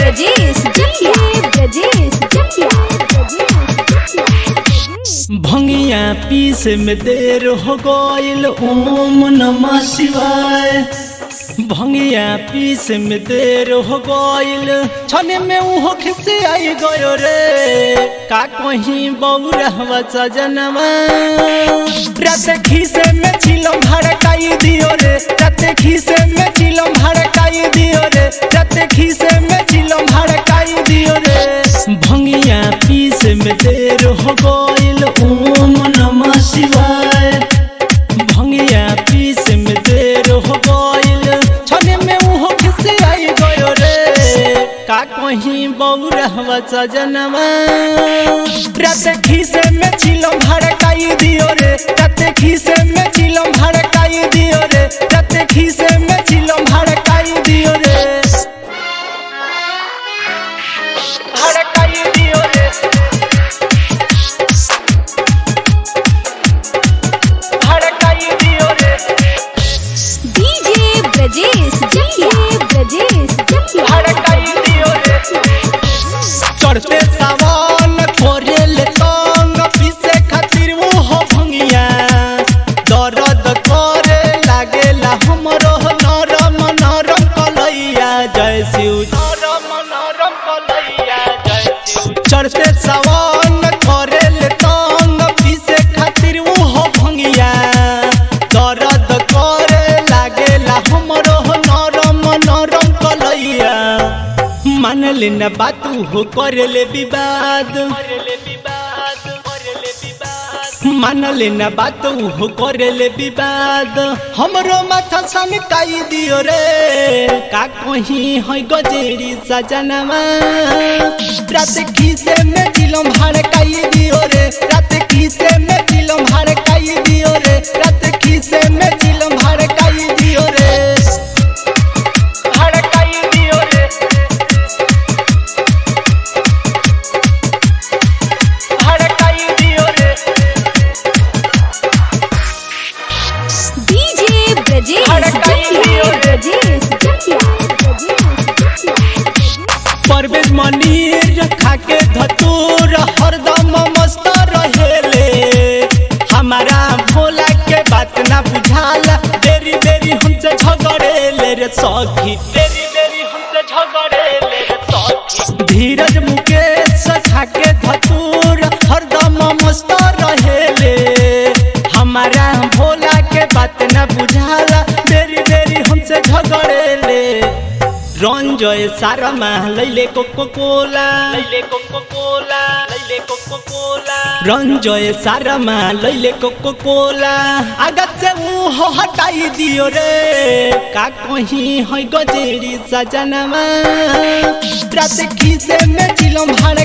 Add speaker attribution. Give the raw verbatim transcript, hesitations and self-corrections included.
Speaker 1: ब्रजेश जकिया ब्रजेश जकिया ब्रजेश जकिया।
Speaker 2: भंगिया पीस में देर हो गइल ओम नमः शिवाय। भंगिया पीस में देर हो गइल छने में उहो खिसे आई गयो रे। का कहीं बौरहवा सजनवा रात खीसे में चिलम भड़काई दियो रे। रात खीसे में चिलम भड़काई दियो रे। रात खीसे में चिलम भड़काई दियो रे। भंगिया पीस में देर हो गइल ओम नमः शिवाय। भंगिया पीस में देर हो गइल छने में उहो खिसे आई गयो रे। का कहीं बौरहवा सजनवा रात खीसे में चिलम भड़काई दियो रे। रात खीसे में चिलम भड़काई दियो रे। रात खीसे में चिलम भड़काई दियो रे। भड़काई दियो रे। भड़काई दियो रे।
Speaker 1: डीजे ब्रजेश जकिया ब्रजेश जकिया
Speaker 2: भड़काई दियो रे। चढ़ते सावन कोरेले तंग पीसे खातिर वो हो भंगिया। दर्द करे लागेला हमरो नरम नरम कलैया जय शिव। नरम नरम कलैया जय शिव। चढ़ते सावन कोरेले तंग पीसे खातिर वो हो भंगिया। दर्द करे लागेला हमरो नरम नरम कलैया। मान लेना बात हो करेले विवाद। मान लेना बात हो करेले विवाद हमरो माथा सनकाई दियो रे। का कहीं है गजेरी सजनवा रात खीसे में चिलम भड़काई दियो रे। रात खीसे में चिलम भड़काई दियो रे। रात खीसे में चिलम भड़काई दियो रे। भड़काई दियो रे। भड़काई दियो रे।
Speaker 1: डीजे ब्रजेश जकिया ब्रजेश जकिया ब्रजेश जकिया।
Speaker 2: परवेज मनीर खाके धतूर हरदम मस्त रहेले। हमारा भोला के बात ना बुझाला देरी देरी हमसे झगड़ेले रे सखी। देरी देरी हमसे झगड़ेले रे सखी। धीरज मुकेश खाके धतूर हरदम मस्त रहेले। हमारा भोला के बात ना बुझाला देरी देरी हमसे झगड़ेले। रंजय सारमा लैले कोको कोला लैले कोको कोला लैले कोको कोला। रंजय सारमा लैले कोको कोला आगत से वो हटाई दियो रे। का कहीं है गजेरी सजनवा रात खीसे में चिलम भड़